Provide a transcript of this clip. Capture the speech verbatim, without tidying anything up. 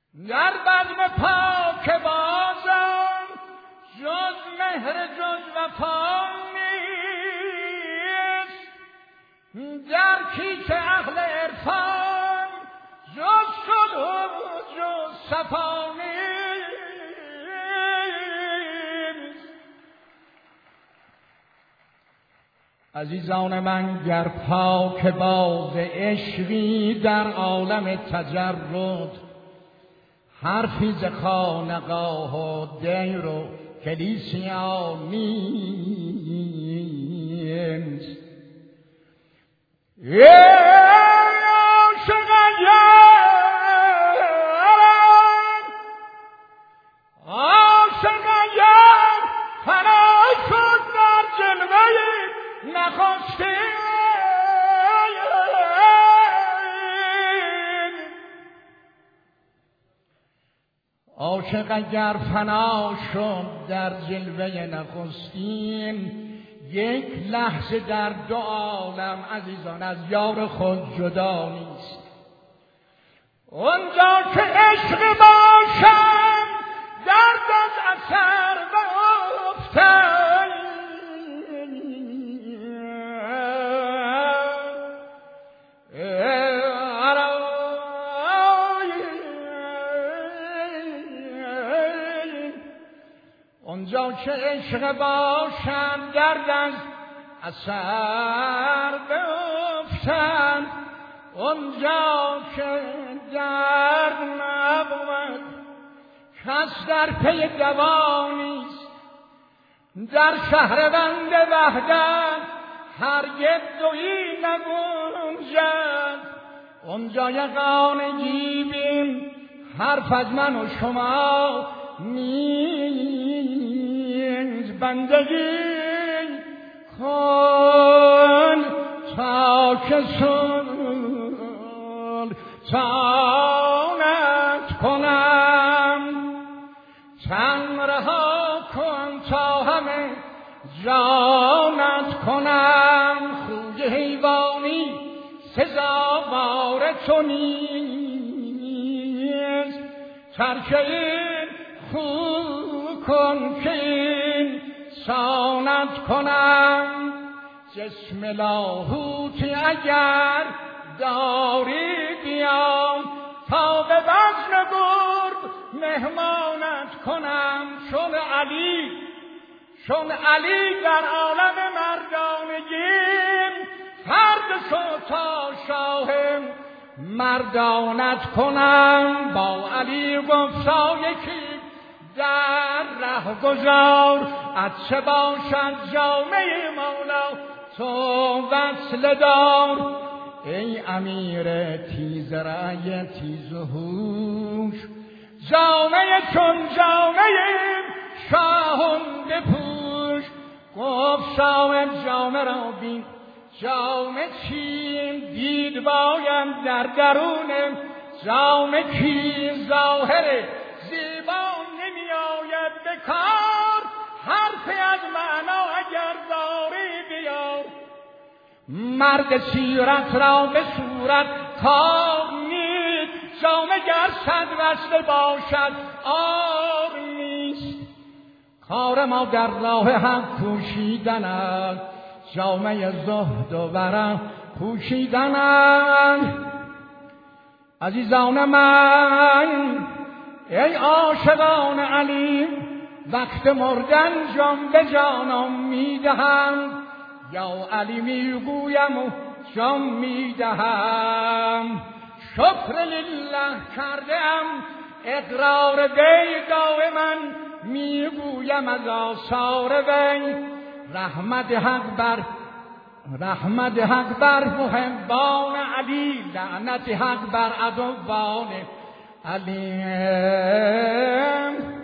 در بزم پاک بازان جز مهر جز وفا نیست، در کیش اهل عرفان جز صلح و جز صفا نیست. عزیزان من، گر پاک باز عشقی در عالم تجرد، حرفی ز خانقاه و دیر و کلیسیا نیست. ای عاشقان، عاشقان فنا شد در جلوه نخستین. عاشق اگر فنا شد در جلوه نخستین، یک لحظه در دو عالم عزیزان از یار خود جدا نیست. اونجا که عشق باشم درد از اثر بافتم، اونجا که عشق باشم درد از اثر بافتم، اونجا که درد نبود کس در پی دوا نیست. در شهر بند وحدت هرگز دویی نگنجد، اونجا یگانگی بین حرف از من و شما نیست. بندگی کن تا که سلطانت کنم، تن رها کن تا همه جانت کنم. خوی حیوانی سزاوار تو نیست، ترک این خو کن که این سانت کنم. جسم لاهوتی اگر داری بیام، تا به بزم گرد مهمانت کنم. چون علی چون علی در عالم مردانگیم، فرد شو تا شاه مردانت کنم. با علی گفتا یکی در ره گذار، از چه باشد جامه مولا تو وصل دار. ای امیر تیز رأی تیز و هوش، جامه چون جامه شاهان بپوش. گفت شاه جامه را بین، جامه چین دید باید در درون جامه کی. ظاهر زیبا نمی آید به کار، حرفی از معنا اگر داری بیار. مرد سیرت را به صورت کار نیست، جامه گر صد وصله باشد آر نیست. کار ما در راه حق پوشیدن است، جامه زهد و ورع پوشیدن است. عزیزان من، ای عاشقان علی، وقت مردن جان به جانم میدهم. یا علی میگویم و جان میدهم. شکر لله کردم اقرار وی، دائما میگویم از آثار وی. رحمت حق بر رحمت حق بر محبان علی، لعنت حق بر عدوان علی.